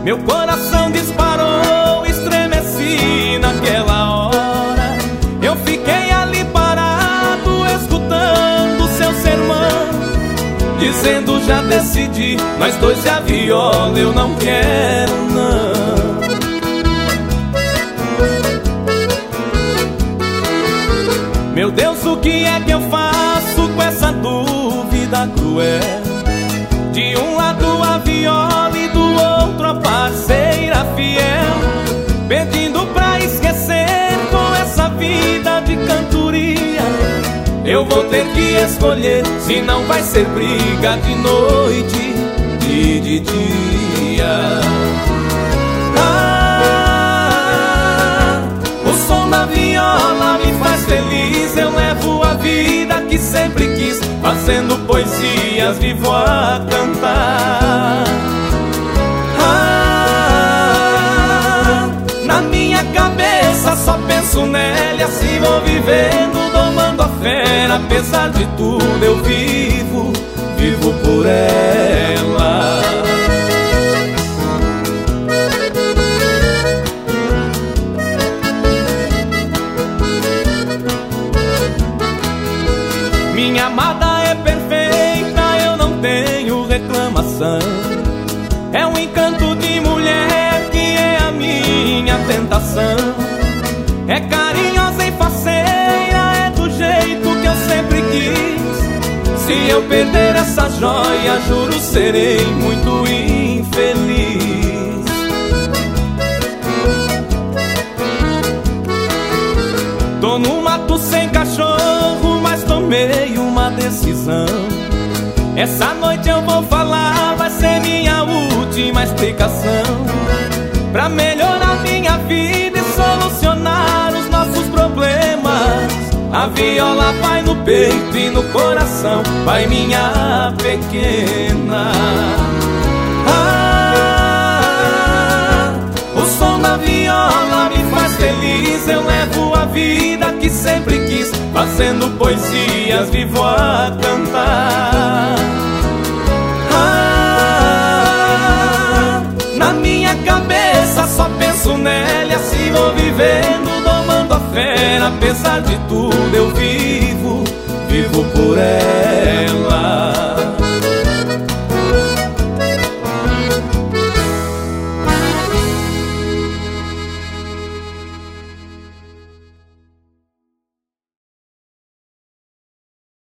Meu coração disparou, estremeci naquela hora. Eu fiquei ali parado, escutando seu sermão, dizendo: já decidi, nós dois e a viola, eu não quero não. Meu Deus, o que é que eu faço com essa dúvida cruel? De um lado a viola e do outro a parceira fiel, pedindo pra esquecer com essa vida de cantoria. Eu vou ter que escolher, senão vai ser briga de noite e de dia. O som da viola me faz feliz, eu levo a vida que sempre quis, fazendo poesias, vivo a cantar. Na minha cabeça só penso nela, assim vou vivendo, domando a fé. Apesar de tudo eu vivo por ela. Minha amada é perfeita, eu não tenho reclamação. É um encanto de mulher que é a minha tentação. É carinhosa e faceira, é do jeito que eu sempre quis. Se eu perder essa joia, juro serei muito infeliz. Tô no mato sem cachorro, mas tomei uma decisão. Essa noite eu vou falar, vai ser minha última explicação. Pra melhorar minha vida e solucionar os nossos problemas, a viola vai no peito e no coração, vai minha pequena. O som da viola me faz feliz, eu levo a vida que sempre quis, fazendo poesias, vivo a cantar. Na minha cabeça só penso nela, assim vou vivendo, domando a fé. Apesar de tudo eu vivo por ela.